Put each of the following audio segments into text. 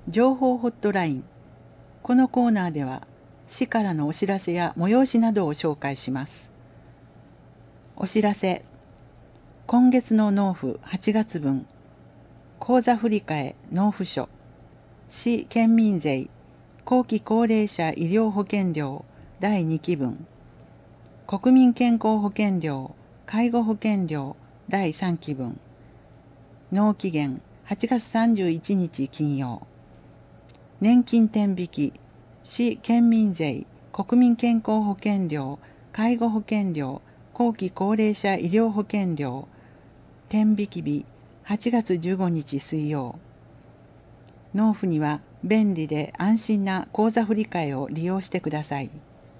情報ホットライン。このコーナーでは市からのお知らせや催しなどを紹介します。お知らせ。今月の納付8月分、口座振替納付書、市県民税後期高齢者医療保険料第2期分、国民健康保険料介護保険料第3期分、納期限8月31日金曜。年金天引き、市県民税国民健康保険料介護保険料後期高齢者医療保険料天引き日8月15日水曜。納付には便利で安心な口座振替を利用してください。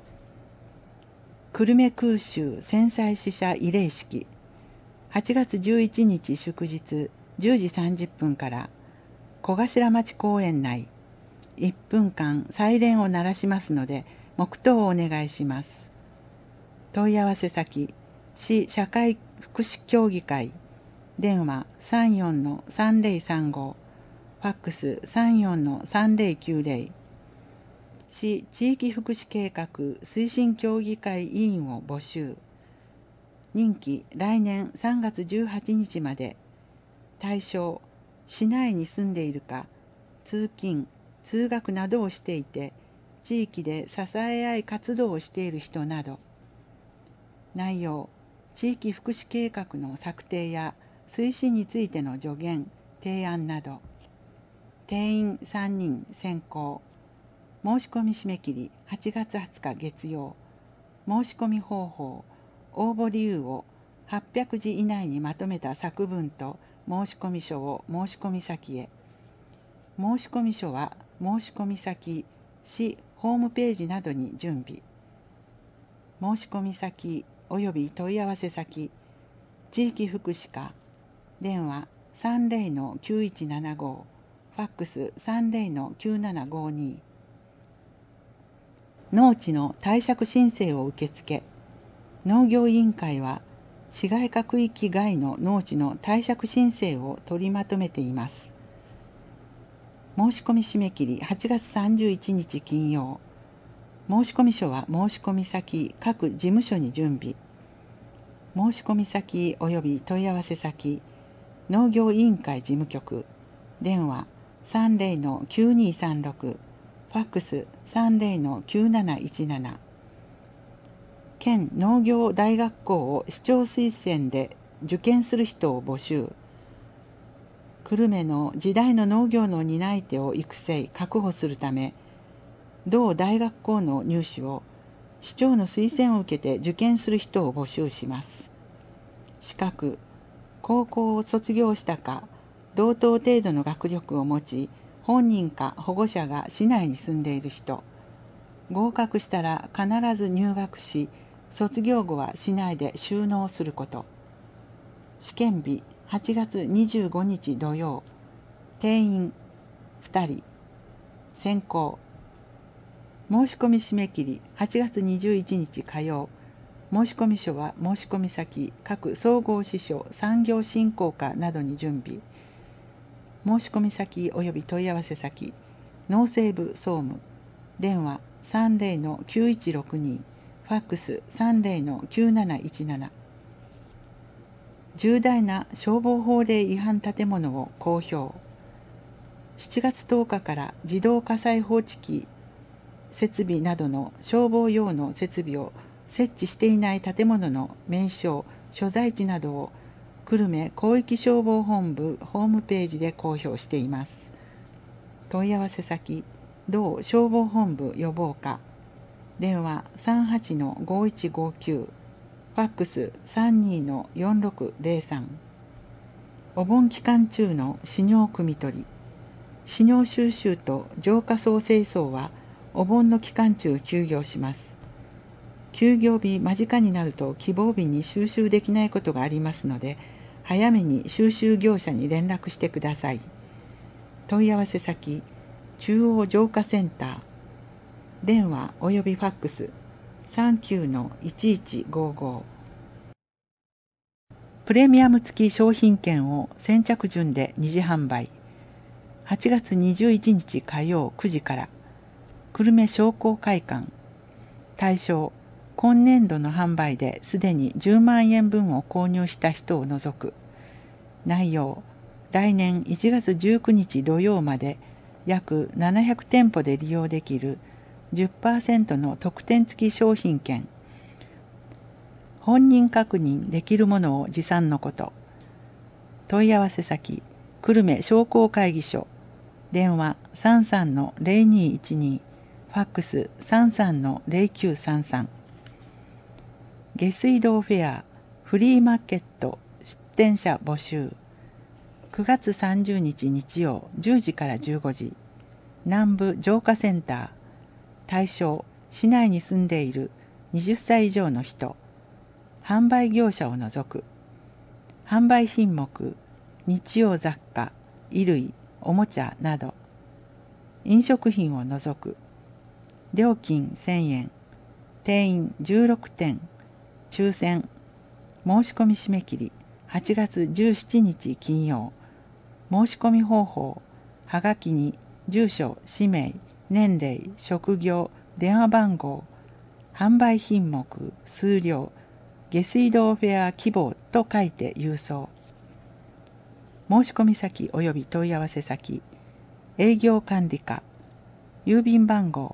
久留米空襲戦災死者慰霊式8月11日祝日10時30分から小頭町公園内1分間サイレンを鳴らしますので黙祷をお願いします。問い合わせ先市社会福祉協議会電話 34-3035 ファックス 34-3090 市地域福祉計画推進協議会委員を募集。任期来年3月18日まで。対象市内に住んでいるか通勤通学などをしていて地域で支え合い活動をしている人など。内容地域福祉計画の策定や推進についての助言提案など。定員3人選考。申し込み締め切り8月20日月曜。申し込み方法応募理由を800字以内にまとめた作文と申し込み書を申し込み先へ。申し込み書は申し込み先市ホームページなどに準備。申し込み先および問い合わせ先地域福祉課電話 30-9175 ファックス 30-9752。農地の貸借申請を受付。農業委員会は市街化区域外の農地の貸借申請を取りまとめています。申し込み締め切り8月31日金曜。申し込み書は申し込み先各事務所に準備。申し込み先および問い合わせ先農業委員会事務局電話 30-9236 ファックス 30-9717。県農業大学校を市長推薦で受験する人を募集。久留米の時代の農業の担い手を育成確保するため同大学校の入試を市長の推薦を受けて受験する人を募集します。資格高校を卒業したか同等程度の学力を持ち本人か保護者が市内に住んでいる人。合格したら必ず入学し卒業後は市内で就農すること。試験日8月25日土曜。定員2人。選考。申し込み締め切り8月21日火曜。申し込み書は申し込み先各総合支所産業振興課などに準備。申し込み先および問い合わせ先農政部総務電話 30-9162 ファックス 30-9717。重大な消防法令違反建物を公表。7月10日から自動火災報知器設備などの消防用の設備を設置していない建物の名称所在地などを久留米広域消防本部ホームページで公表しています。問い合わせ先同消防本部予防課電話 38-5159 ファックス 32-4603。お盆期間中の飼料汲み取り。飼料収集と浄化槽清掃はお盆の期間中休業します。休業日間近になると希望日に収集できないことがありますので早めに収集業者に連絡してください。問い合わせ先中央浄化センター電話およびファックス 39-1155。プレミアム付き商品券を先着順で二次販売。 8月21日火曜9時から久留米商工会館。対象、今年度の販売ですでに10万円分を購入した人を除く。内容、来年1月19日土曜まで約700店舗で利用できる 10% の特典付き商品券。本人確認できるものを持参のこと。問い合わせ先、久留米商工会議所。電話 33-0212、ファックス 33-0933。下水道フェア、フリーマーケット出店者募集。9月30日日曜10時から15時。南部浄化センター。対象、市内に住んでいる20歳以上の人。販売業者を除く。販売品目、日用雑貨、衣類、おもちゃなど。飲食品を除く。料金1000円。定員16点。抽選。申し込み締め切り8月17日金曜。申し込み方法。はがきに住所、氏名、年齢、職業、電話番号、販売品目、数量、下水道フェア希望と書いて郵送。申し込み先及び問い合わせ先、営業管理課、郵便番号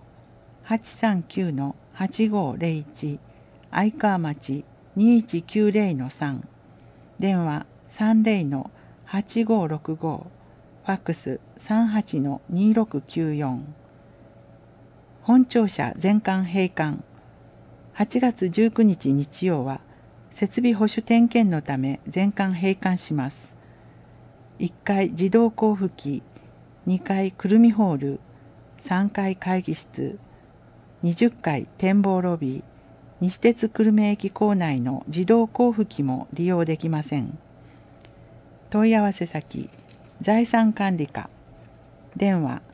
839-8501 愛川町2190-3、電話 30-8565、ファックス 38-2694。本庁舎全館閉館。8月19日日曜は設備保守点検のため全館閉館します。1階自動交付機、2階くるみホール、3階会議室、20階展望ロビー、西鉄久留米駅構内の自動交付機も利用できません。問い合わせ先、財産管理課、電話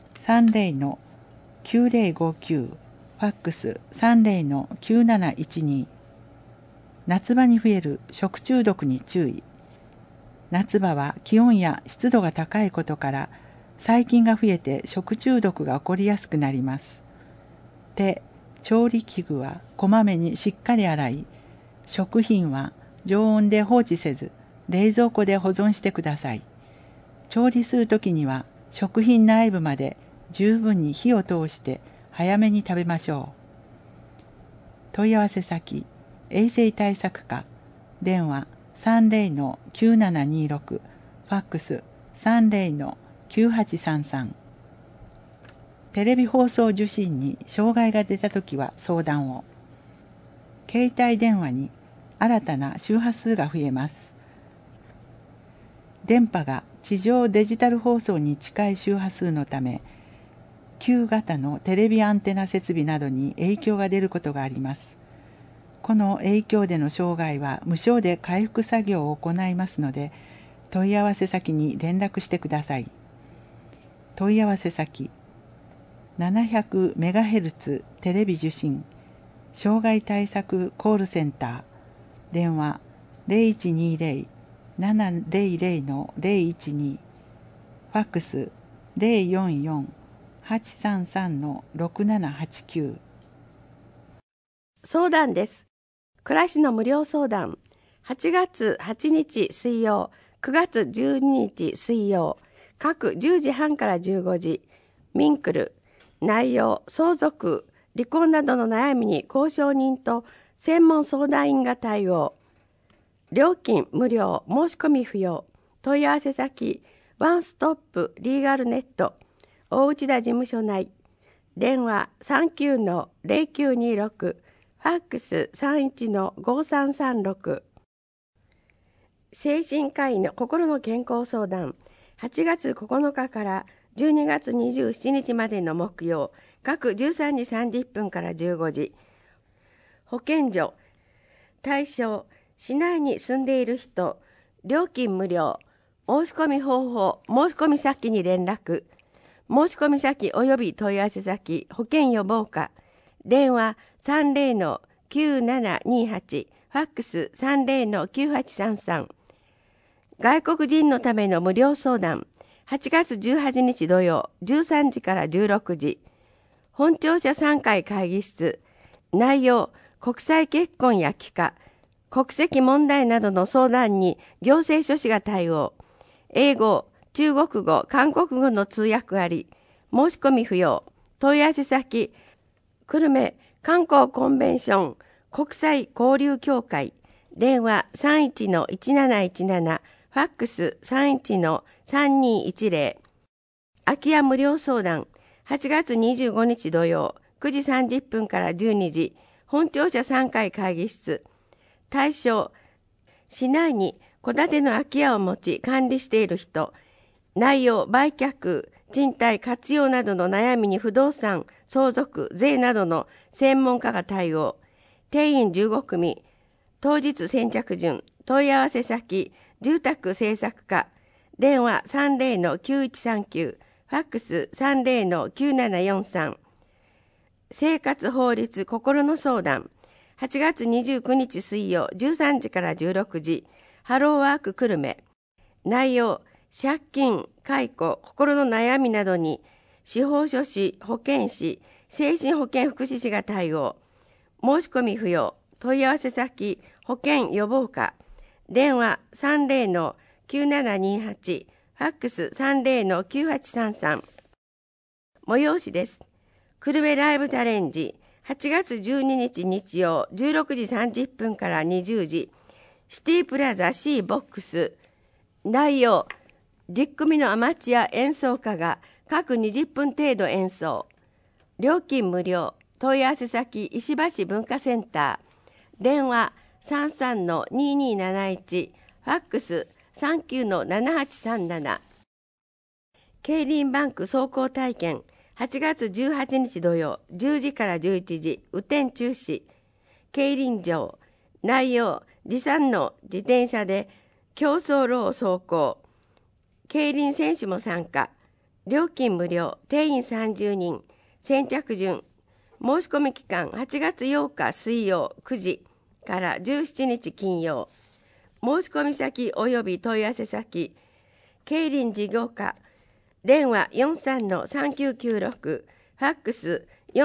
30-9059、ファックス 30-9712。夏場に増える食中毒に注意。夏場は気温や湿度が高いことから細菌が増えて食中毒が起こりやすくなります。手、調理器具はこまめにしっかり洗い、食品は常温で放置せず冷蔵庫で保存してください。調理するときには食品内部まで十分に火を通して早めに食べましょう。問い合わせ先、衛生対策課、電話 30-9726、ファックス 30-9833。テレビ放送受信に障害が出たときは相談を。携帯電話に新たな周波数が増えます。電波が地上デジタル放送に近い周波数のため、旧型のテレビアンテナ設備などに影響が出ることがあります。この影響での障害は無償で回復作業を行いますので、問い合わせ先に連絡してください。問い合わせ先、700メガヘルツテレビ受信、障害対策コールセンター、電話 0120-700-012、ファックス 044-833-6789。 相談です。暮らしの無料相談。8月8日水曜、9月12日水曜、各10時半から15時。ミンクル。内容、相続、離婚などの悩みに交渉人と専門相談員が対応。料金無料、申し込み不要。問い合わせ先、ワンストップリーガルネット、大内田事務所内。電話 39-0926、ファックス 31-5336。精神科医の心の健康相談。8月9日から12月27日までの木曜、各13時30分から15時。保健所。対象、市内に住んでいる人。料金無料。申し込み方法、申し込み先に連絡。申し込み先及び問い合わせ先、保健予防課。電話 30-9728、ファックス 30-9833。外国人のための無料相談。 8月18日土曜13時から16時、本庁舎3階会議室、内容、国際結婚や帰化、国籍問題などの相談に行政書士が対応。英語、中国語、韓国語の通訳あり。申し込み不要。問い合わせ先、久留米観光コンベンション国際交流協会。電話 31-1717、ファックス 31-3210。空き家無料相談。8月25日土曜9時30分から12時、本庁舎3階会議室。対象、市内に戸建ての空き家を持ち管理している人。内容、売却、賃貸活用などの悩みに不動産、相続、税などの専門家が対応。定員15組。当日先着順。問い合わせ先、住宅政策課。電話 30-9139。ファックス 30-9743。生活法律心の相談。8月29日水曜13時から16時、ハローワーク久留米。内容、借金、解雇、心の悩みなどに、司法書士、保健師、精神保健福祉士が対応。申し込み不要。問い合わせ先、保健予防課。電話 30-9728。ファックス 30-9833。催しです。久留米ライブチャレンジ。8月12日日曜16時30分から20時。シティプラザ C ボックス。内容、10組のアマチュア演奏家が各20分程度演奏。料金無料。問い合わせ先、石橋文化センター。電話 33-2271。ファックス 39-7837。競輪バンク走行体験。8月18日土曜10時から11時、雨天中止。競輪場。内容、持参の自転車で競走路を走行。競輪選手も参加。料金無料。定員30人。先着順。申し込み期間8月8日水曜9時から17日金曜。申し込み先及び問い合わせ先、競輪事業課。電話 43-3996。ファックス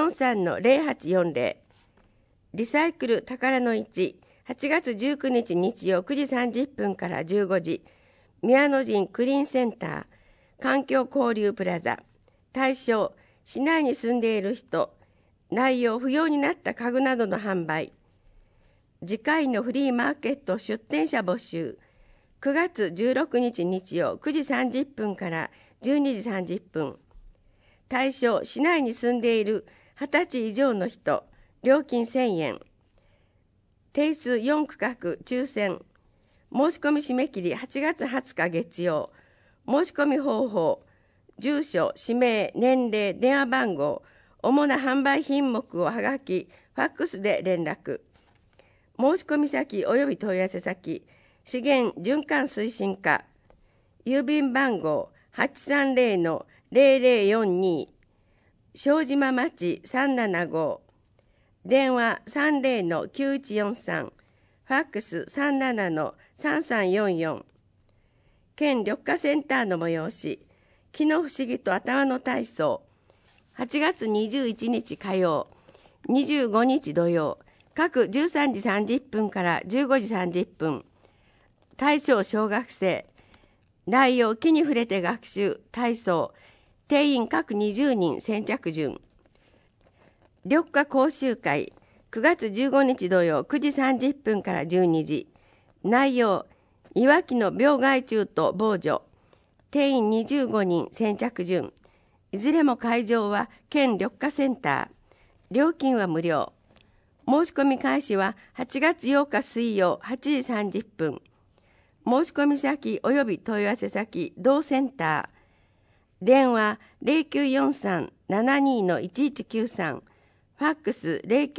43-0840。リサイクル宝の市。8月19日日曜9時30分から15時。宮野陣クリーンセンター。環境交流プラザ。対象、市内に住んでいる人。内容、不要になった家具などの販売。次回のフリーマーケット出店者募集。9月16日日曜9時30分から12時30分。対象、市内に住んでいる20歳以上の人。料金1000円。定数4区画抽選。申し込み締め切り8月20日月曜。申し込み方法、住所、氏名、年齢、電話番号、主な販売品目をはがき、ファックスで連絡。申し込み先及び問い合わせ先、資源循環推進課。郵便番号 830-0042。庄島町375。電話 30-9143。ファックス 37-3344。県緑化センターの催し、気の不思議と頭の体操。8月21日火曜、25日土曜、各13時30分から15時30分。対象小学生。内容、木に触れて学習、体操。定員各20人先着順。緑化講習会。9月15日土曜9時30分から12時。内容、庭木の病害虫と防除。定員25人先着順。いずれも会場は県緑化センター。料金は無料。申し込み開始は8月8日水曜8時30分。申し込み先及び問い合わせ先、同センター。電話 0943-72-1193。ファックス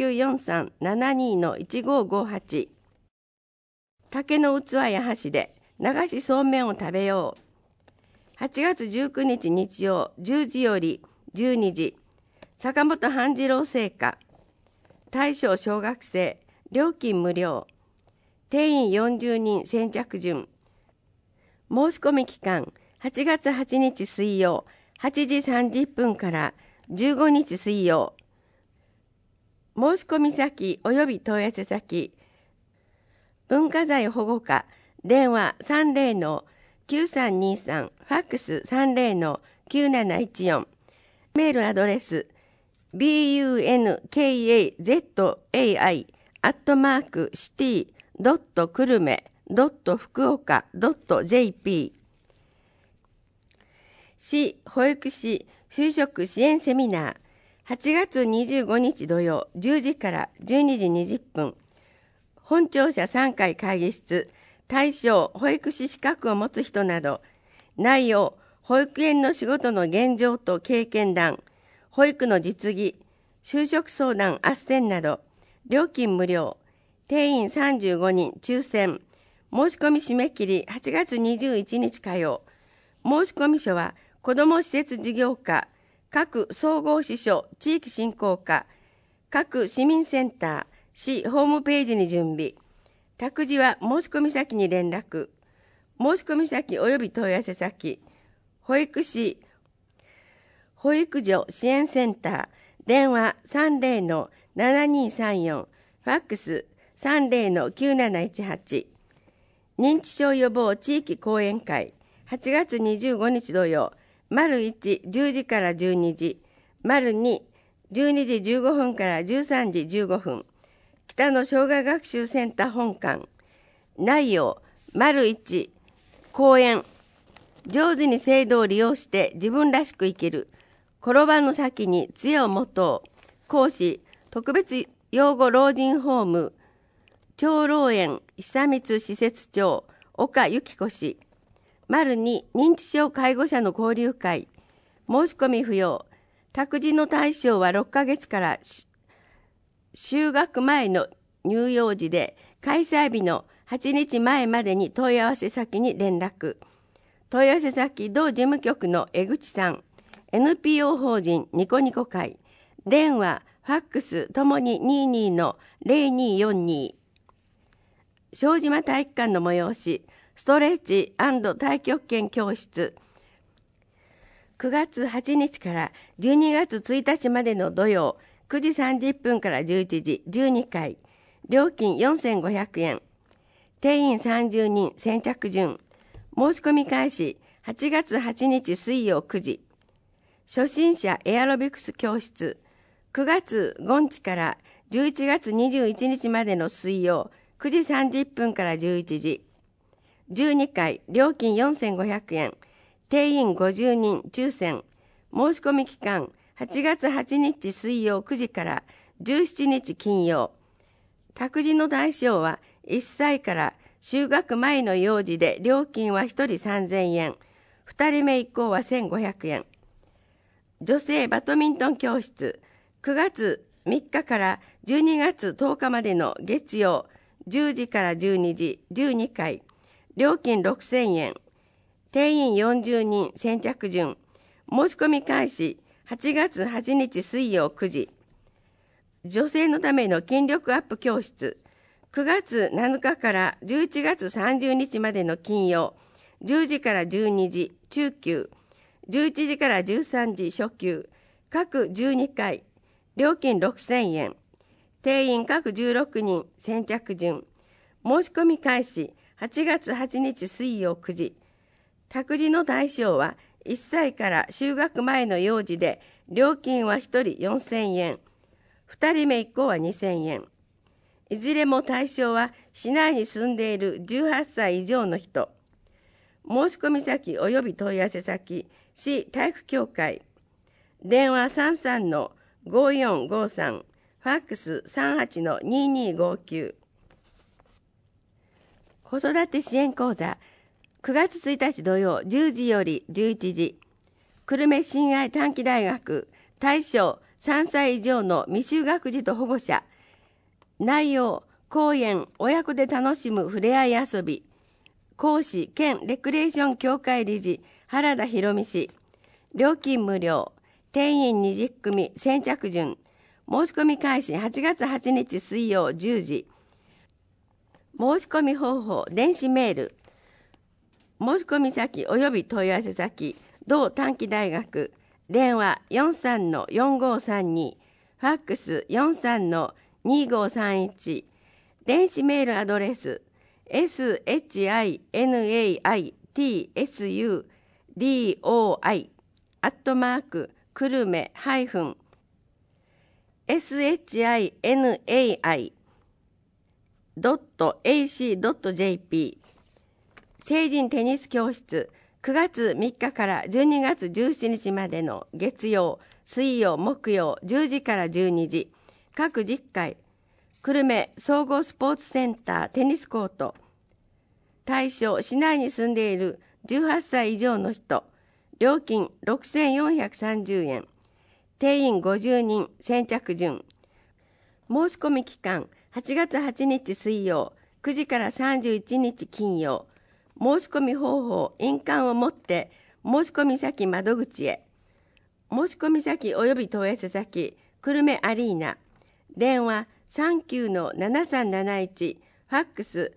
0943-72-1558。竹の器や箸で流しそうめんを食べよう。8月19日日曜10時より12時。坂本半次郎製菓。対象小学生。料金無料。定員40人先着順。申し込み期間 8月8日水曜8時30分から15日水曜。申し込み先及び問い合わせ先、文化財保護課、電話30-9323、ファックス30-9714、メールアドレス bunkazai@city.kurme.fukuoka.jp。 市保育士就職支援セミナー、8月25日土曜10時から12時20分。本庁舎3階会議室、対象保育士資格を持つ人など、内容、保育園の仕事の現状と経験談、保育の実技、就職相談斡旋など、料金無料、定員35人抽選、申し込み締め切り8月21日火曜。申し込み書は、子ども施設事業課、各総合支所地域振興課、各市民センター、市ホームページに準備。託児は申し込み先に連絡。申し込み先及び問い合わせ先、保育士、保育所支援センター、電話30-7234、ファックス30-9718。認知症予防地域講演会、8月25日土曜、丸1、10時から12時、丸2、12時15分から13時15分、北野障害学習センター本館。内容、丸1、講演、上手に制度を利用して自分らしく生きる、転ばぬ先に杖を持とう。講師、特別養護老人ホーム、長老園久光施設長、岡由紀子氏。丸2、認知症介護者の交流会。申し込み不要。託児の対象は6ヶ月から就学前の乳幼児で、開催日の8日前までに問い合わせ先に連絡。問い合わせ先、同事務局の江口さん。NPO 法人ニコニコ会。電話、ファックスともに22-0242。庄島体育館の催し、ストレッチ&太極拳教室。9月8日から12月1日までの土曜、9時30分から11時、12回。料金4500円。定員30人、先着順。申し込み開始、8月8日水曜9時。初心者エアロビクス教室。9月5日から11月21日までの水曜、9時30分から11時。12回、料金4500円。定員50人、抽選。申し込み期間、8月8日水曜9時から17日金曜。託児の対象は1歳から就学前の幼児で、料金は1人3000円。2人目以降は1500円。女性バドミントン教室。9月3日から12月10日までの月曜、10時から12時、12回。料金6000円。定員40人、先着順。申し込み開始、8月8日水曜9時。女性のための筋力アップ教室。9月7日から11月30日までの金曜、10時から12時、中級。11時から13時、初級。各12回。料金6000円。定員各16人、先着順。申し込み開始、8月8日水曜9時。託児の対象は1歳から就学前の幼児で、料金は1人4000円。2人目以降は2000円。いずれも対象は市内に住んでいる18歳以上の人。申し込み先及び問い合わせ先、市体育協会。電話33-5453、ファックス38-2259。子育て支援講座、9月1日土曜10時より11時。久留米親愛短期大学、対象3歳以上の未就学児と保護者。内容、公園、親子で楽しむふれあい遊び。講師兼レクレーション協会理事、原田博美氏。料金無料。定員20組、先着順。申し込み開始8月8日水曜10時。申し込み方法、電子メール。 申し込み先および問い合わせ先、同短期大学、電話 43-4532、ファックス 43-2531、電子メールアドレス shinai.kurme-shinai.ac.jp 成人テニス教室9月3日から12月17日までの月曜、水曜、木曜10時から12時、各10回、久留米総合スポーツセンターテニスコート。対象、市内に住んでいる18歳以上の人。料金6430円。定員50人、先着順。申し込み期間、8月8日水曜、9時から31日金曜。申し込み方法、印鑑を持って申し込み先窓口へ。申し込み先および問い合わせ先、久留米アリーナ。電話 39-7371、ファックス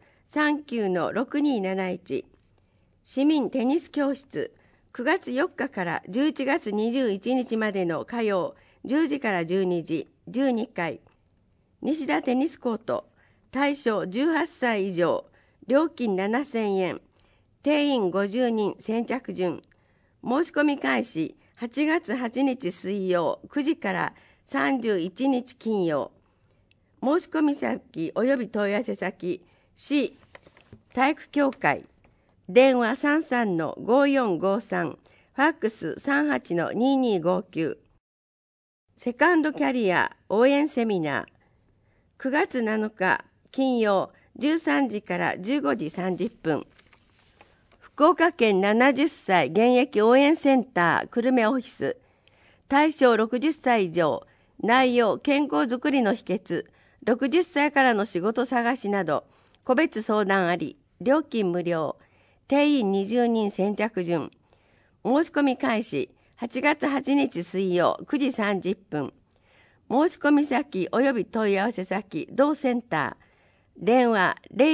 39-6271。市民テニス教室、9月4日から11月21日までの火曜、10時から12時、12回。西田テニスコート、対象18歳以上、料金7000円。定員50人、先着順。申し込み開始8月8日水曜9時から31日金曜。申し込み先および問い合わせ先、市体育協会。電話 33-5453、ファックス 38-2259。セカンドキャリア応援セミナー。9月7日金曜13時から15時30分。福岡県70歳現役応援センター久留米オフィス。対象60歳以上。内容、健康づくりの秘訣、60歳からの仕事探しなど、個別相談あり、料金無料。定員20人先着順。申し込み開始8月8日水曜9時30分。申し込み先および問い合わせ先、同センター。電話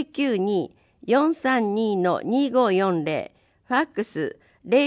092-432-2540、ファックス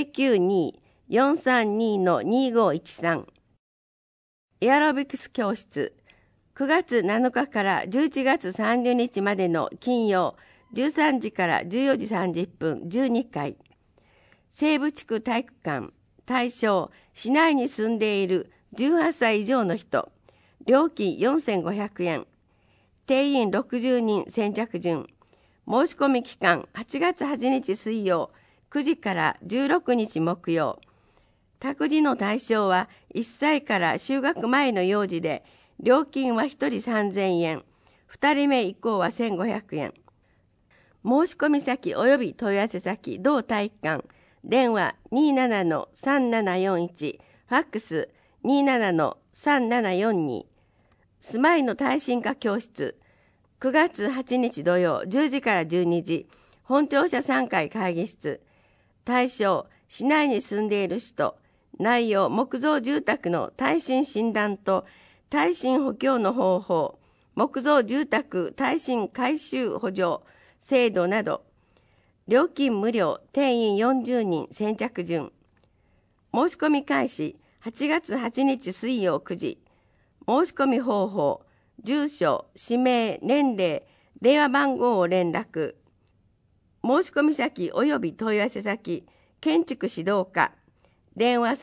092-432-2513。エアロビクス教室、9月7日から11月30日までの金曜、13時から14時30分12回。西部地区体育館、対象、市内に住んでいる18歳以上の人。料金4500円。定員60人先着順。申し込み期間8月8日水曜9時から16日木曜。託児の対象は1歳から就学前の幼児で、料金は1人3000円、2人目以降は1500円。申し込み先および問い合わせ先、同体育館。電話 27-3741、ファックス 27-3742。住まいの耐震化教室、9月8日土曜10時から12時、本庁舎3階会議室。対象、市内に住んでいる人。内容、木造住宅の耐震診断と耐震補強の方法、木造住宅耐震改修補助制度など。料金無料、定員40人先着順。申し込み開始8月8日水曜9時。申し込み方法、住所、氏名、年齢、電話番号を連絡。申し込み先および問い合わせ先、建築指導課。電話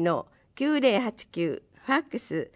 30-9089、ファックス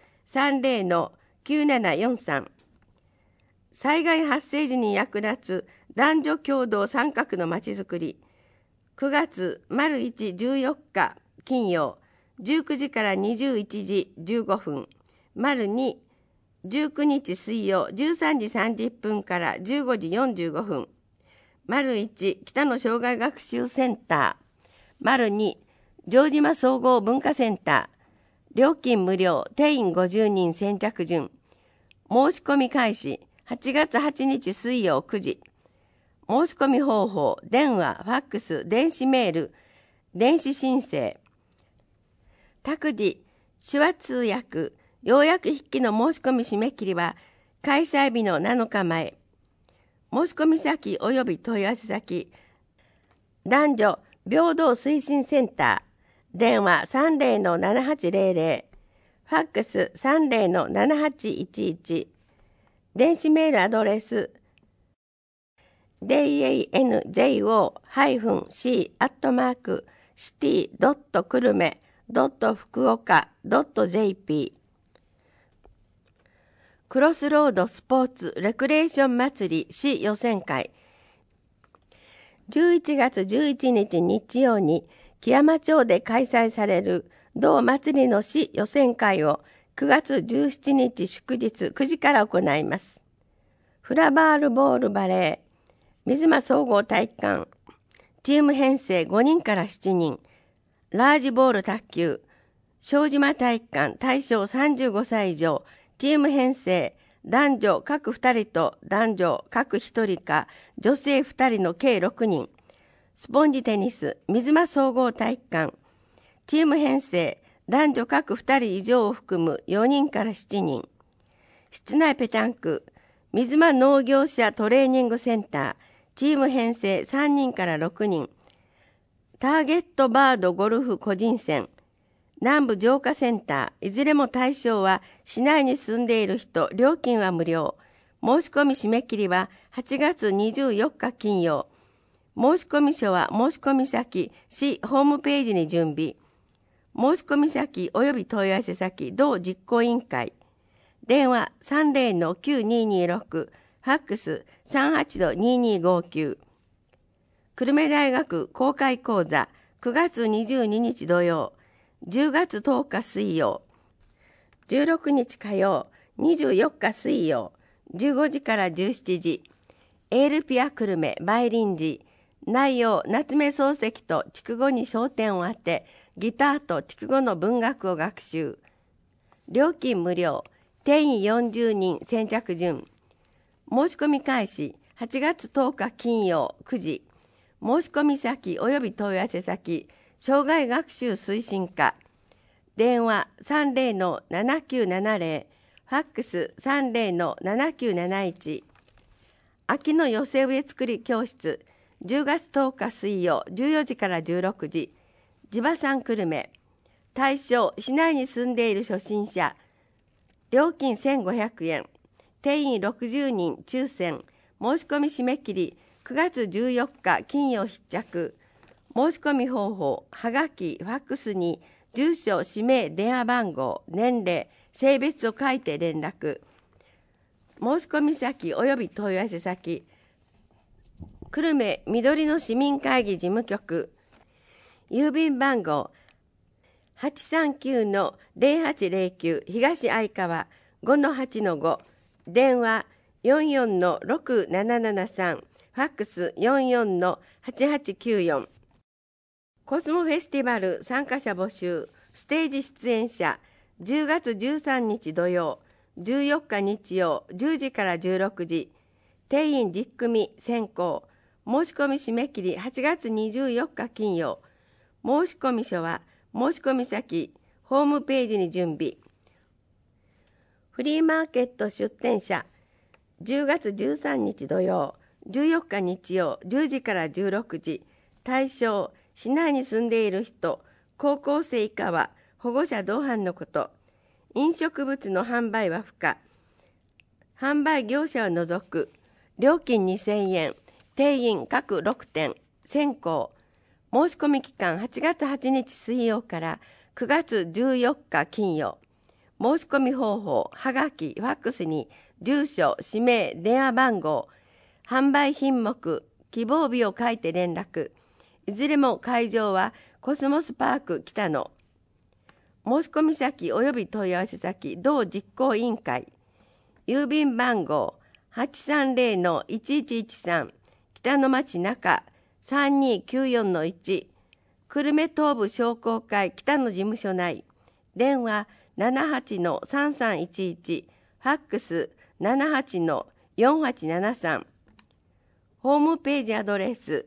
30-9743。災害発生時に役立つ男女共同参画のまちづくり。9月 ①14 日金曜19時から21時15分。2 19日水曜13時30分から15時45分。1北野障害学習センター。2城島総合文化センター。料金無料、定員50人先着順。申し込み開始8月8日水曜9時。申し込み方法、電話、ファックス、電子メール、電子申請。託児、手話通訳、要約筆記の申し込み締め切りは開催日の7日前。申し込み先および問い合わせ先、 男女平等推進センター、電話30-7800、ファックス30-7811、電子メールアドレス danjo-city.fukuoka.jp クロスロードスポーツレクレーション祭り市予選会11月11日日曜に木山町で開催される同祭りの市予選会を9月17日祝日9時から行います。フラバールボールバレー、水間総合体育館、チーム編成5人から7人、ラージボール卓球、庄島体育館対象35歳以上、チーム編成、男女各2人と男女各1人か女性2人の計6人、スポンジテニス、水間総合体育館、チーム編成、男女各2人以上を含む4人から7人、室内ペタンク、水間農業者トレーニングセンター、チーム編成3人から6人、ターゲットバードゴルフ個人戦、南部浄化センター、いずれも対象は市内に住んでいる人、料金は無料。申し込み締め切りは8月24日金曜。申し込み書は申し込み先、市ホームページに準備。申し込み先及び問い合わせ先、同実行委員会。電話30-9226、ファックス38-2259。久留米大学公開講座9月22日土曜、10月10日水曜、16日火曜、24日水曜、15時から17時、エールピア久留米梅林寺、内容夏目漱石と筑後に焦点を当て、ギターと筑後の文学を学習。料金無料、定員40人先着順。申し込み開始8月10日金曜9時。申し込み先及び問い合わせ先、障害学習推進課。電話30-7970、ファックス30-7971。秋の寄せ植え作り教室、10月10日水曜14時から16時。地場産久留米。対象、市内に住んでいる初心者。料金1500円。定員60人抽選。申し込み締め切り9月14日金曜必着。申し込み方法、はがき、ファックスに住所、氏名、電話番号、年齢、性別を書いて連絡。申し込み先及び問い合わせ先、久留米緑の市民会議事務局、郵便番号839-0809東相川 5-8-5、電話44-6773、ファックス44-8894。コスモフェスティバル参加者募集、ステージ出演者、10月13日土曜、14日日曜、10時から16時、定員10組選考、申し込み締め切り8月24日金曜、申し込み書は申し込み先、ホームページに準備。フリーマーケット出店者、10月13日土曜、14日日曜、10時から16時、対象、市内に住んでいる人、高校生以下は保護者同伴のこと。飲食物の販売は不可。販売業者を除く。料金2000円。定員各6点。選考。申し込み期間8月8日水曜から9月14日金曜。申し込み方法、はがき、ファックスに住所、氏名、電話番号、販売品目、希望日を書いて連絡。いずれも会場はコスモスパーク北野。申し込み先及び問い合わせ先、同実行委員会。郵便番号830-1113、北野町中3294-1、久留米東部商工会北野事務所内。電話78-3311、ファックス78-4873。ホームページアドレス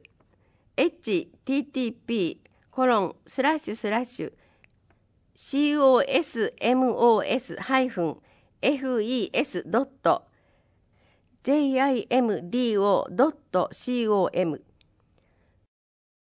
http://cosmos-fes.jimdo.com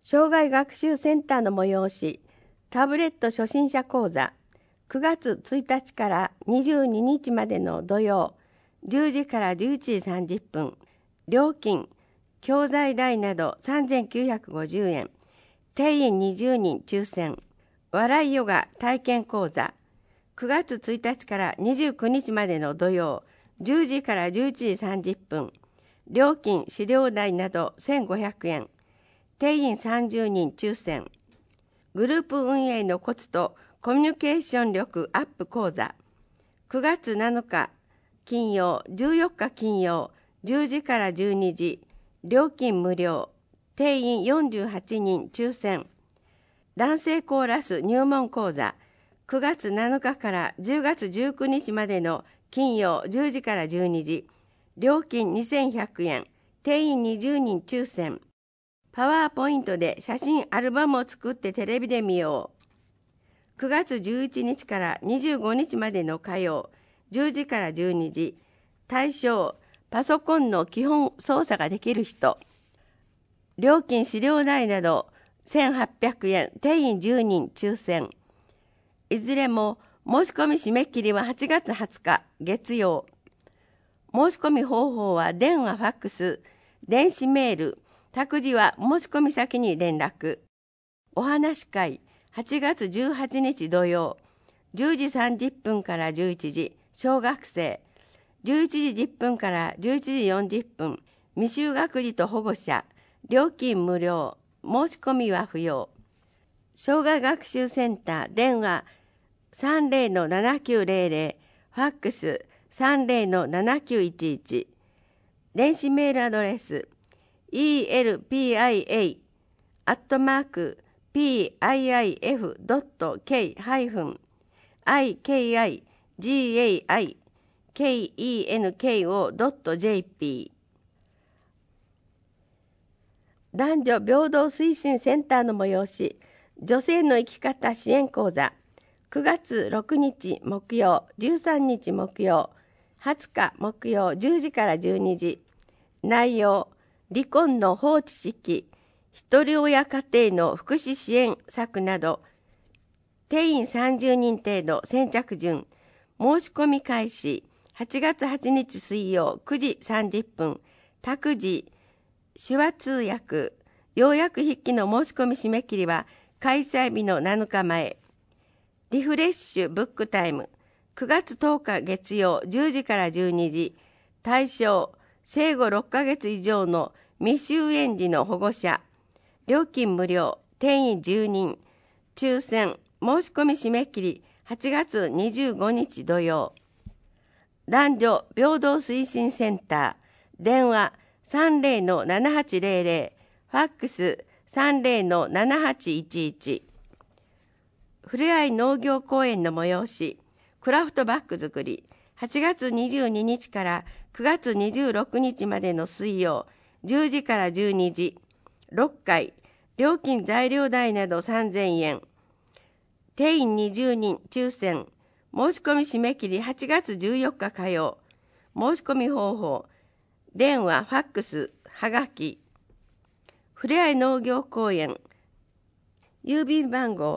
障害学習センターの催し、タブレット初心者講座、9月1日から22日までの土曜、10時から11時30分、料金、教材代など3950円、定員20人抽選、笑いヨガ体験講座、9月1日から29日までの土曜、10時から11時30分、料金、資料代など1500円、定員30人抽選、グループ運営のコツとコミュニケーション力アップ講座、9月7日金曜、14日金曜、10時から12時、料金無料、定員48人抽選、男性コーラス入門講座、9月7日から10月19日までの金曜10時から12時、料金2100円、定員20人抽選、パワーポイントで写真アルバムを作ってテレビで見よう。9月11日から25日までの火曜、10時から12時、対象、パソコンの基本操作ができる人。料金、資料代など1800円、定員10人抽選。いずれも申し込み締め切りは8月20日月曜。申し込み方法は電話、ファックス、電子メール、託児は申し込み先に連絡。お話し会、8月18日土曜、10時30分から11時、小学生、11時10分から11時40分、未就学児と保護者、料金無料、申し込みは不要。障害学習センター、電話 30-7900、ファックス 30-7911、電子メールアドレス elpia.pif.ki-ikigai-kenko.jp。 男女平等推進センターの催し、女性の生き方支援講座、9月6日木曜、13日木曜、20日木曜10時から12時。内容、離婚の放置式、一人親家庭の福祉支援策など、定員30人程度、先着順。申し込み開始、8月8日水曜9時30分、託児、手話通訳、要約筆記の申し込み締め切りは開催日の7日前。リフレッシュブックタイム、9月10日月曜10時から12時。対象、生後6ヶ月以上の未就園児の保護者。料金無料、定員10人。抽選、申し込み締め切り8月25日土曜。男女平等推進センター、電話30-7800、ファックス 30-7811。ふれあい農業公園の催し、クラフトバッグ作り、8月22日から9月26日までの水曜、10時から12時、6回、料金材料代など3000円。定員20人抽選。申し込み締め切り8月14日火曜。申し込み方法、電話、ファックス、はがき。ふれあい農業公園、郵便番号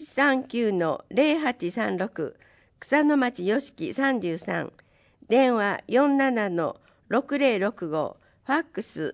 839-0836、草野町よしき33、電話 47-6065、ファックス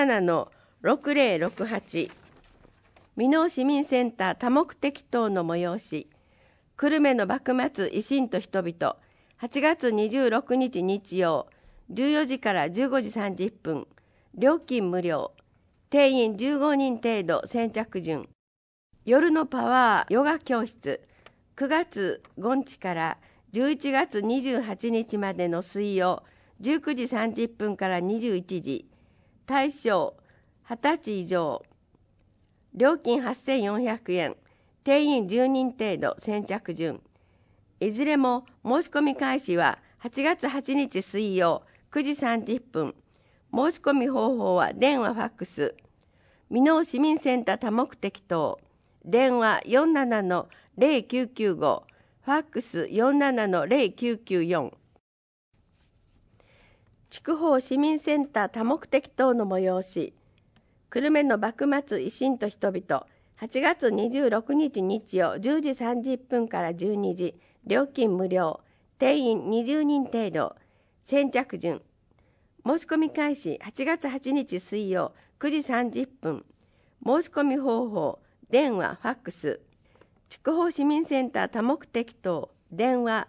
47-6068。箕面市民センター多目的棟の催し、久留米の幕末維新と人々、8月26日日曜、14時から15時30分、料金無料、定員15人程度、先着順。夜のパワーヨガ教室、9月5日から11月28日までの水曜、19時30分から21時。対象、20歳以上。料金8400円。定員10人程度、先着順。いずれも申し込み開始は8月8日水曜9時30分。申し込み方法は電話ファックス。箕面市民センター多目的棟。電話 47-0995、ファックス 47-0994。筑豊市民センター多目的棟の催し。 久留米の幕末維新と人々、8月26日日曜10時30分から12時、料金無料、定員20人程度、先着順。申し込み開始8月8日水曜9時30分。申し込み方法、電話、ファックス。筑豊市民センター多目的棟、電話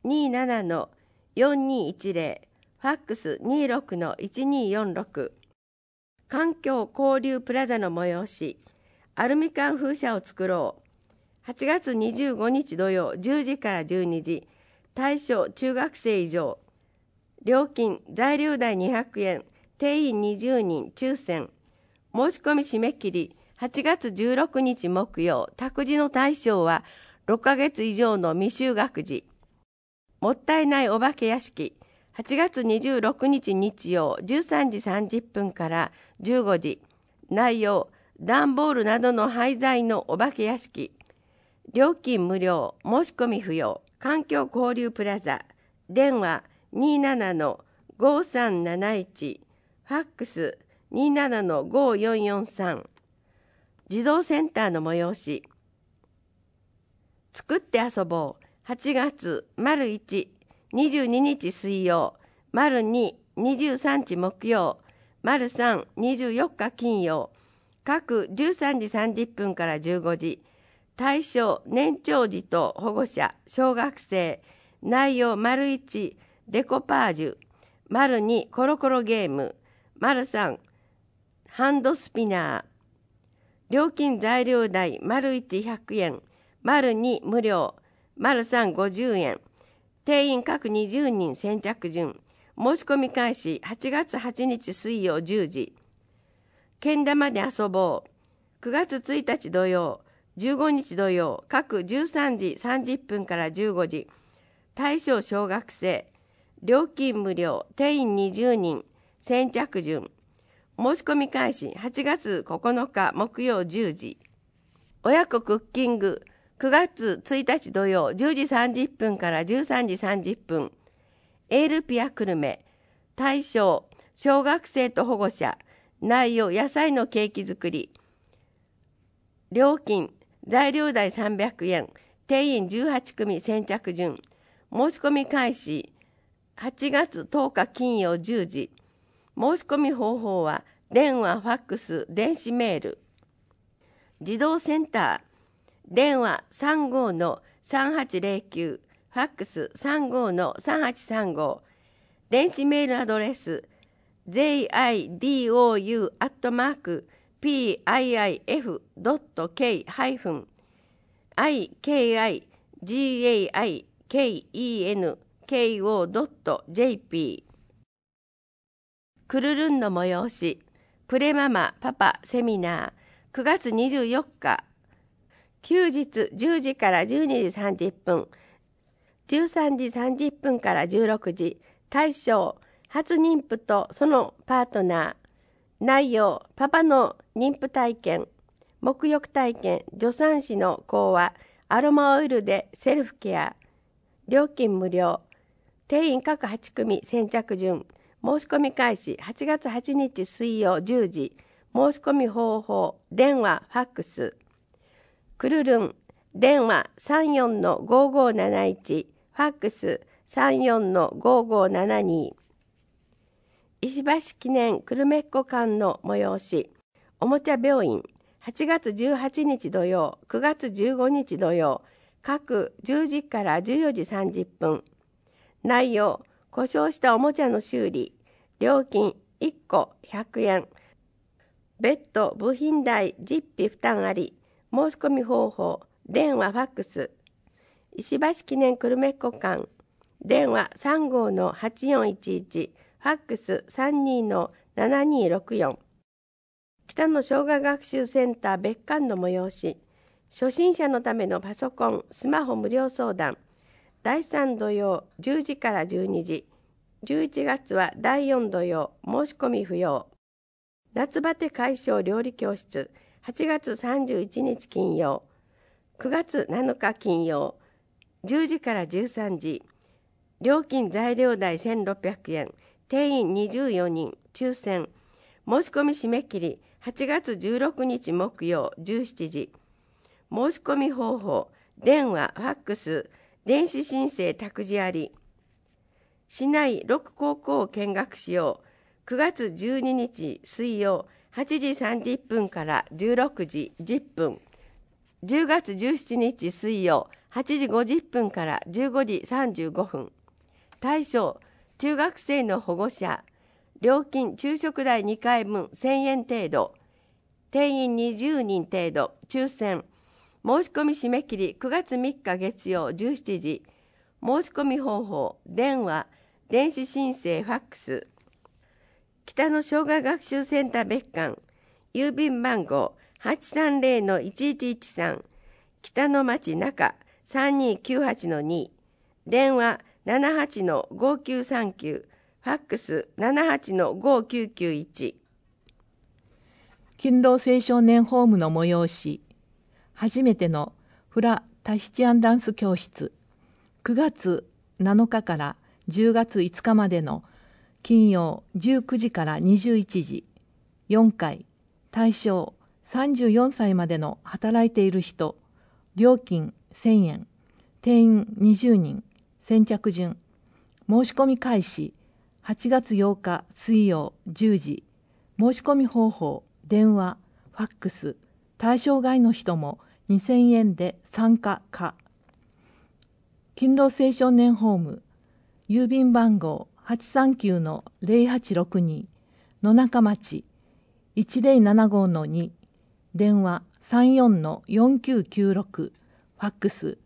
27-4210、ファックス 26-1246。環境交流プラザの催し、アルミ缶風車を作ろう。8月25日土曜10時から12時、対象中学生以上。料金、材料代200円、定員20人、抽選。申し込み締め切り、8月16日木曜、託児の対象は6ヶ月以上の未就学児。もったいないお化け屋敷、8月26日日曜、13時30分から15時。内容、段ボールなどの廃材のお化け屋敷。料金無料、申し込み不要。環境交流プラザ。電話 27-5371、ファックス 27-5443。児童センターの催し。作って遊ぼう。8月 ①、22日水曜、2、23日木曜、3、24日金曜。各13時30分から15時。対象、年長児と保護者、小学生。内容、1、デコパージュ。2、コロコロゲーム。3、ハンドスピナー。料金材料代、1、100円。2、無料。3、50円。定員各20人先着順。申し込み開始、8月8日水曜10時。けん玉で遊ぼう。9月1日土曜、15日土曜、各13時30分から15時。対象小学生。料金無料、定員20人、先着順。申し込み開始、8月9日木曜10時。親子クッキング、9月1日土曜、10時30分から13時30分。エールピア久留米。対象、小学生と保護者。内容、野菜のケーキ作り。料金、材料代300円。定員18組先着順。申し込み開始、8月10日金曜10時。申し込み方法は、電話、ファックス、電子メール。児童センター、電話 35-3809、ファックス 35-3835。電子メールアドレス、pif.pif.kif-ikaikakenko.jp。 クルルンの催し、プレママパパセミナー、9月24日、休日10時から12時30分、13時30分から16時。対象、初妊婦とそのパートナー。内容、パパの妊婦体験、沐浴体験、助産師の講話、アロマオイルでセルフケア。料金無料。定員各8組先着順。申し込み開始、8月8日水曜10時。申し込み方法、電話、ファックス。クルルン、電話 34-5571、ファックス 34-5572。石橋記念久留米っ子館の催し、おもちゃ病院、8月18日土曜、9月15日土曜、各10時から14時30分。内容、故障したおもちゃの修理。料金1個100円。別途部品代実費負担あり。申し込み方法、電話、ファックス。石橋記念久留米っ子館。電話 35-8411、ファックス 32-7264。北野生涯学習センター別館の催し、初心者のためのパソコン、スマホ無料相談。第3土曜10時から12時。11月は第4土曜、申し込み不要。夏バテ解消料理教室、8月31日金曜、9月7日金曜、10時から13時。料金材料代1600円、定員24人、抽選。申し込み締め切り 8月16日木曜17時。申し込み方法、電話、ファックス、電子申請託児あり。市内6高校を見学しよう。9月12日水曜8時30分から16時10分。10月17日水曜8時50分から15時35分。対象、中学生の保護者。料金、昼食代2回分1000円程度。定員20人程度。抽選。申し込み締め切り9月3日月曜17時。申し込み方法、電話、電子申請、ファックス。北の障害学習センター別館、郵便番号 830-1113、北の町中 3298-2、電話 78-5939、ファックス 78-5991。 勤労青少年ホームの催し、初めてのフラ・タヒチアンダンス教室、9月7日から10月5日までの金曜19時から21時、4回、対象34歳までの働いている人、料金1000円、定員20人、先着順。申し込み開始8月8日水曜10時。申し込み方法、電話、ファックス。対象外の人も2000円で参加可。勤労青少年ホーム、郵便番号 839-0862、野中町 1075-2、電話 34-4996、ファックス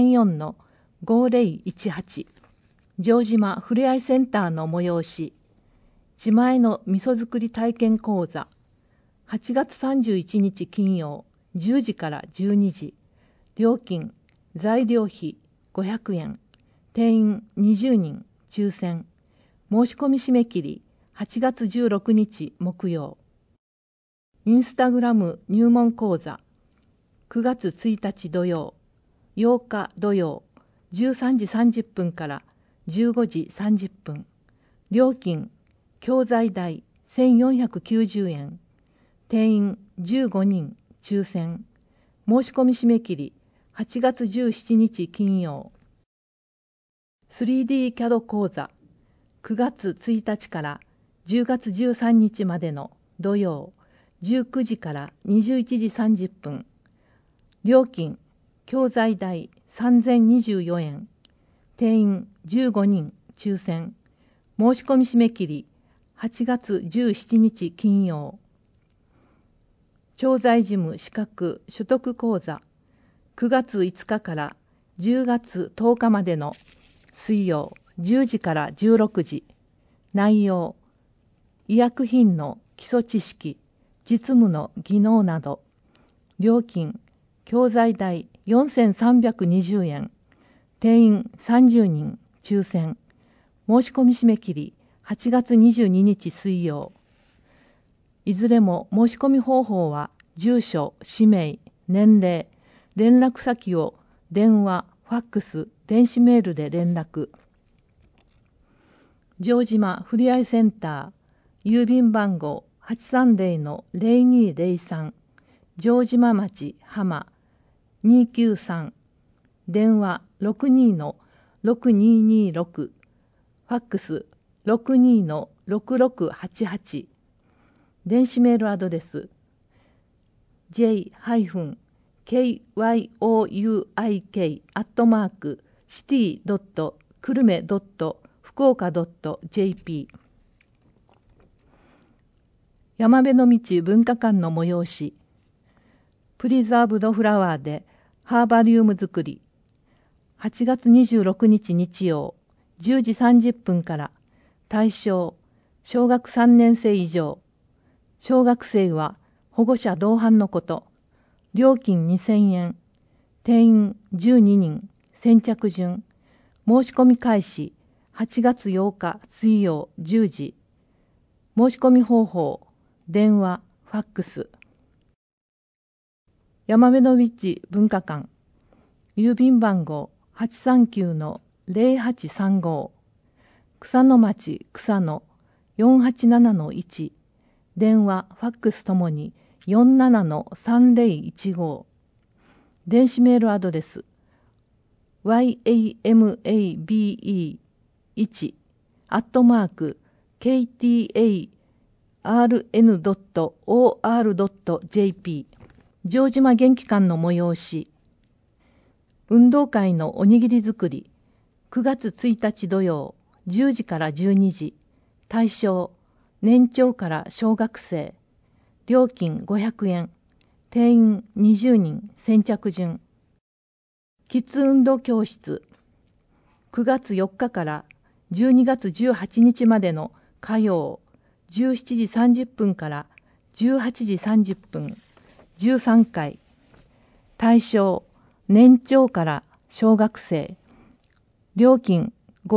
34-5018。城島ふれあいセンターの催し、自前の味噌作り体験講座、8月31日金曜10時から12時。料金、材料費500円、定員20人、抽選。申し込み締め切り8月16日木曜。インスタグラム入門講座、9月1日土曜、8日土曜、13時30分から15時30分。料金、教材代1490円、定員15人、抽選。申し込み締め切り8月17日金曜。3D キャド講座、9月1日から10月13日までの土曜、19時から21時30分。料金、教材代3024円、定員15人、抽選。申し込み締め切り8月17日金曜。調剤事務資格取得講座、9月5日から10月10日までの水曜10時から16時。内容、医薬品の基礎知識、実務の技能など。料金、教材代4320円、定員30人、抽選。申し込み締め切り8月22日水曜。いずれも申し込み方法は住所、氏名、年齢、連絡先を電話、ファックス、電子メールで連絡。城島ふれあいセンター、郵便番号 830-0203、城島町浜293、電話 62-6226、ファックス 62-6688。電子メールアドレス j-hyuik@city.久留米.福岡.jp。 山辺の道文化館の催し、プリザーブドフラワーでハーバリウム作り、8月26日日曜10時30分から。対象、小学3年生以上。小学生は保護者同伴のこと。料金2000円。定員12人。先着順。申し込み開始8月8日水曜10時。申し込み方法、電話、ファックス。山辺の道文化館、郵便番号 839-0835、草野町草野 487-1、 電話、ファックスともに 47-3015。電子メールアドレス yamabe1@ktarn.or.jp。 城島元気館の催し、運動会のおにぎり作り、9月1日土曜10時から12時。対象年長から小学生。料金500円。定員20人。先着順。キッズ運動教室、9月4日から12月18日までの火曜17時30分から18時30分。13回。対象年長から小学生。料金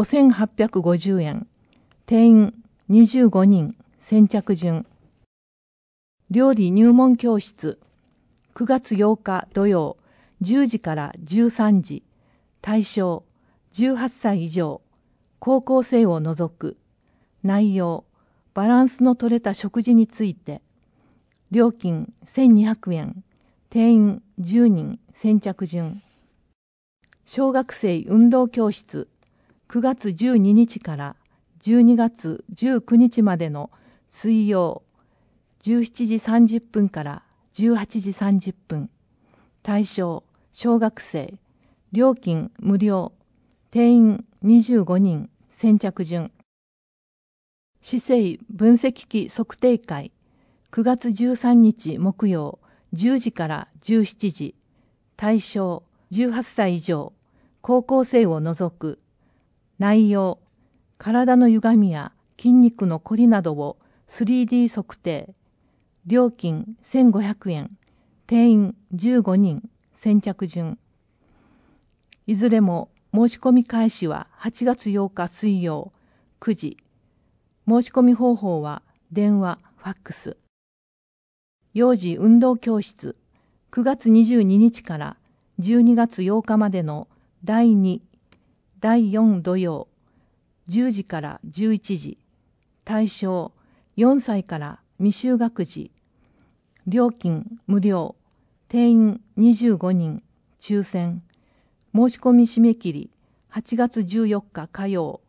5850円。定員25人。先着順。料理入門教室、9月8日土曜10時から13時。対象18歳以上。高校生を除く。内容バランスの取れた食事について。料金1200円。定員10人。先着順。小学生運動教室、9月12日から12月19日までの水曜17時30分から18時30分。対象小学生。料金無料。定員25人。先着順。市政分析機測定会、9月13日木曜10時から17時。対象18歳以上。高校生を除く。内容体の歪みや筋肉のこりなどを 3D 測定。料金1500円。定員15人。先着順。いずれも申し込み開始は8月8日水曜9時。申し込み方法は電話、ファックス。幼児運動教室、9月22日から12月8日までの第2、第4土曜10時から11時。対象4歳から未就学児。料金無料。定員25人。抽選。申し込み締め切り8月14日火曜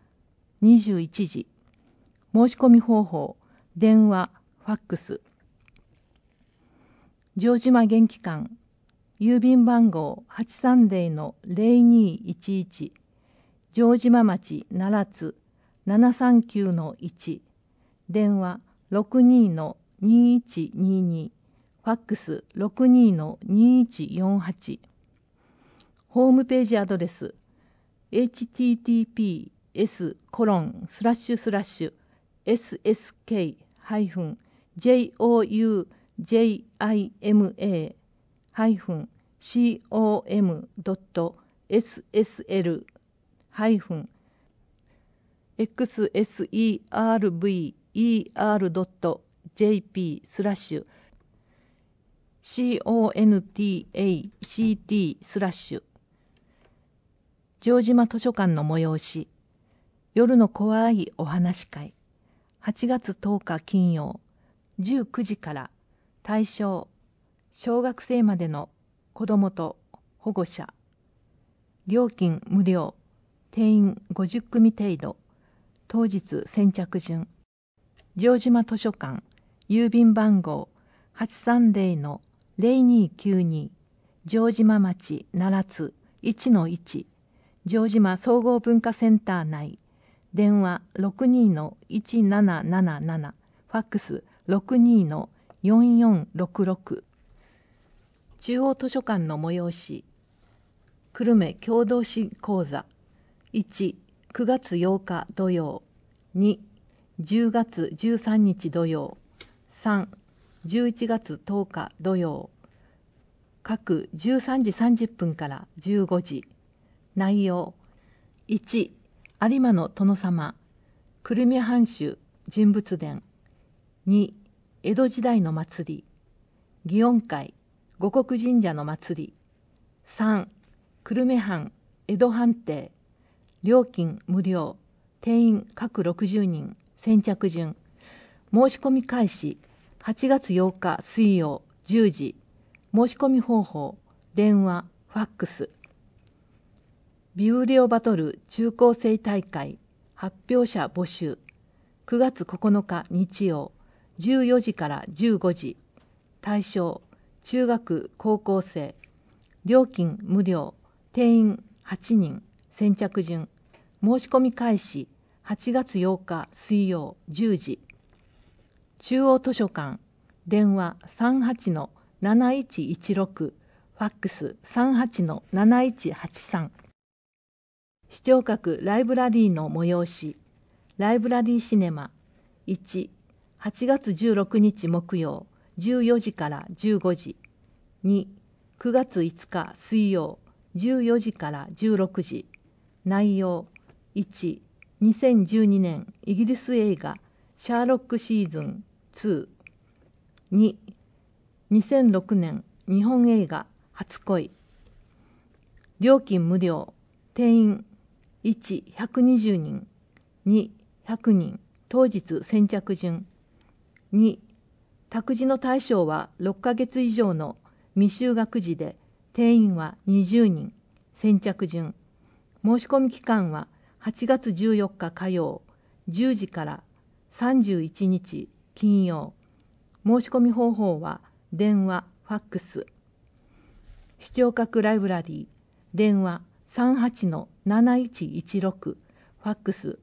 21時。申し込み方法電話、ファックス。城島元気館、郵便番号 830-0211、城島町奈良津 739-1、電話 62-2122、ファックス 62-2148。ホームページアドレス https://ssk-journal.xsl-contact/城島図書館の催し、夜の怖いお話会、8月10日金曜19時から。対象小学生までの子どもと保護者。料金無料。定員50組程度。当日先着順。城島図書館、郵便番号 830-0292、城島町奈良津 1-1、城島総合文化センター内。電話 62-1777、ファックス 62-4466。中央図書館の催し、久留米郷土史講座、1、9月8日土曜、2、10月13日土曜、3、11月10日土曜、各13時30分から15時。内容1、有馬の殿様、久留米藩主人物伝。2、江戸時代の祭り、祇園会、護国神社の祭り。3、久留米藩江戸藩邸。料金無料。定員各60人。先着順。 申し込み開始8月8日水曜10時。申し込み方法、電話、ファックス。ビブリオバトル中高生大会発表者募集。9月9日日曜14時から15時。対象、中学高校生。料金無料。定員8人。先着順。申し込み開始8月8日水曜10時。中央図書館。電話38-7116。ファックス38-7183。視聴覚ライブラリーの催し。ライブラリーシネマ。1、8月16日木曜14時から15時。2、9月5日水曜14時から16時。内容。1、2012年イギリス映画シャーロックシーズン2。2、2006年日本映画初恋。料金無料。定員1、120人。2、100人。当日先着順。2、託児の対象は6ヶ月以上の未就学児で、定員は20人。先着順。申し込み期間は8月14日火曜10時から31日金曜。申し込み方法は電話、ファックス。視聴覚ライブラリー。電話38-7116。ファックス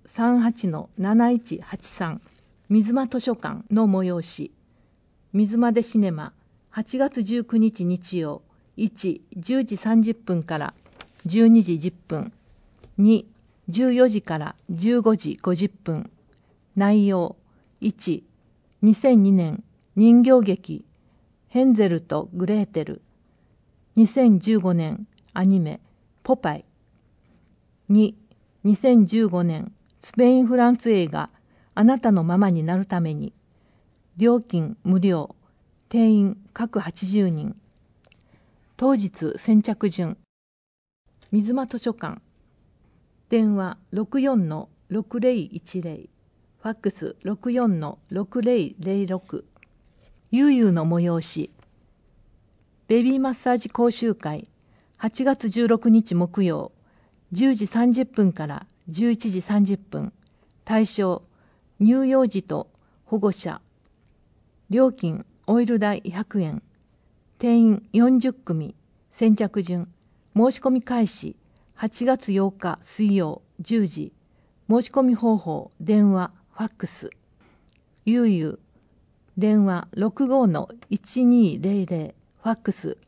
38-7183。水間図書館の催し。水間でシネマ8月19日日曜1、10時30分から12時10分。2、14時から15時50分。内容。1、2002年人形劇ヘンゼルとグレーテル。2015年アニメポパイ。2、2015年スペイン・フランス映画あなたのままになるために。料金無料。定員各80人。当日先着順。水間図書館。電話64-6010。ファックス64-6006。ゆうゆうの催し。ベビーマッサージ講習会8月16日木曜10時30分から11時30分。対象、乳幼児と保護者。料金オイル代100円。定員40組。先着順。申し込み開始8月8日水曜10時。申し込み方法、電話、ファックス。ゆうゆう。電話65-1200。ファックス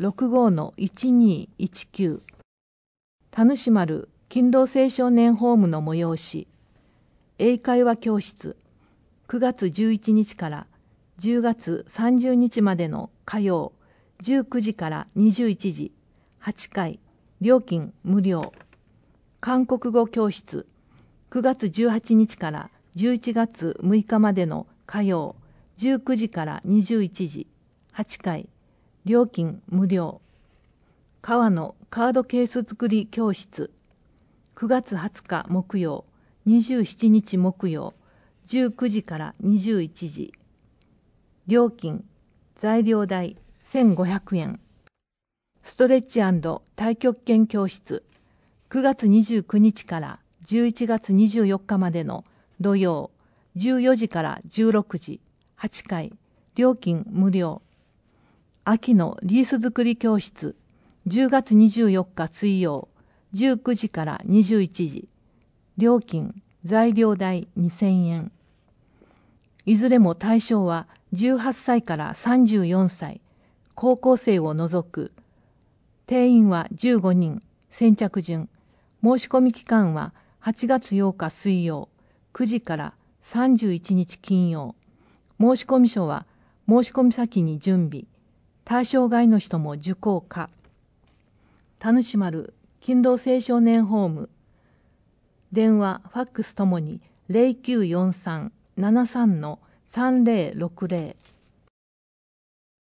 65-1219。田主丸勤労青少年ホームの催し。英会話教室。9月11日から10月30日までの火曜19時から21時。8回。料金無料。韓国語教室。9月18日から11月6日までの火曜19時から21時。8回。料金無料。革のカードケース作り教室。9月20日木曜27日木曜19時から21時。料金、材料代1500円。ストレッチ&太極拳教室。9月29日から11月24日までの土曜14時から16時。8回。料金無料。秋のリース作り教室。10月24日水曜19時から21時。料金、材料代2000円。いずれも対象は18歳から34歳、高校生を除く。定員は15人。先着順。申し込み期間は8月8日水曜9時から31日金曜。申し込み書は申し込み先に準備。対象外の人も受講可。田主丸勤労青少年ホーム。電話、ファックスともに0943-73-3060。